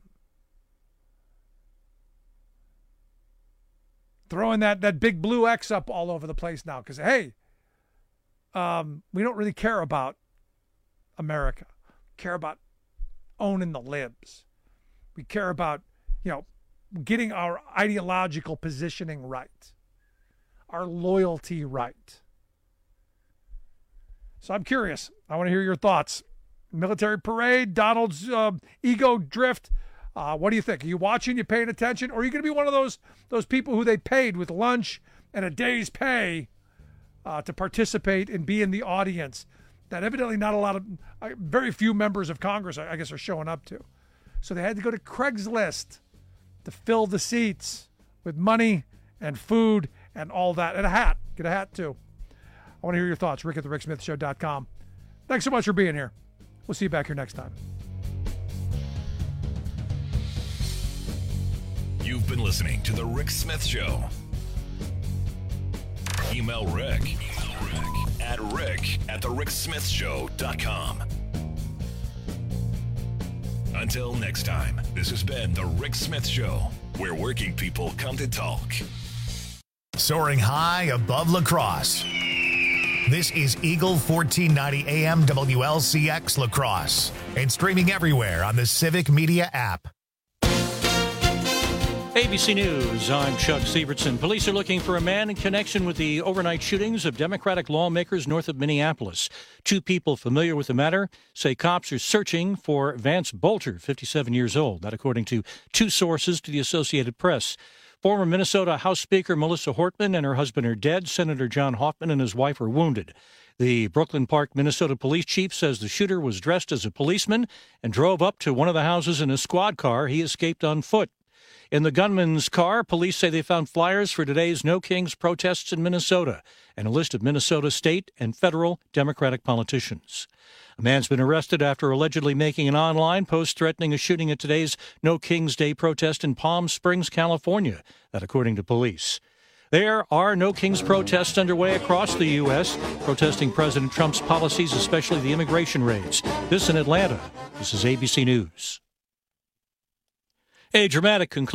Speaker 8: Throwing that big blue X up all over the place now because, hey, we don't really care about America. We care about owning the libs. We care about, getting our ideological positioning right, our loyalty right. So I'm curious. I want to hear your thoughts. Military parade, Donald's ego drift. What do you think? Are you watching? You paying attention? Or are you going to be one of those people who they paid with lunch and a day's pay to participate and be in the audience that evidently not a lot of, very few members of Congress, I guess, are showing up to. So they had to go to Craigslist to fill the seats with money and food and all that. And a hat. Get a hat, too. I want to hear your thoughts. Rick at thericksmithshow.com. Thanks so much for being here. We'll see you back here next time.
Speaker 9: You've been listening to The Rick Smith Show. Email Rick at rick@thericksmithshow.com. Until next time, this has been The Rick Smith Show. where working people come to talk.
Speaker 1: Soaring high above La Crosse. This is Eagle 1490 AM WLCX La Crosse and streaming everywhere on the Civic Media app.
Speaker 2: ABC News, I'm Chuck Sievertson. Police are looking for a man in connection with the overnight shootings of Democratic lawmakers north of Minneapolis. 2 people familiar with the matter say cops are searching for Vance Bolter, 57 years old. That according to 2 sources to the Associated Press. Former Minnesota House Speaker Melissa Hortman and her husband are dead. Senator John Hoffman and his wife are wounded. The Brooklyn Park, Minnesota police chief says the shooter was dressed as a policeman and drove up to one of the houses in a squad car. He escaped on foot. In the gunman's car, police say they found flyers for today's No Kings protests in Minnesota and a list of Minnesota state and federal Democratic politicians. A man's been arrested after allegedly making an online post threatening a shooting at today's No Kings Day protest in Palm Springs, California, that according to police. There are No Kings protests underway across the U.S., protesting President Trump's policies, especially the immigration raids. This in Atlanta. This is ABC News. A dramatic conclusion.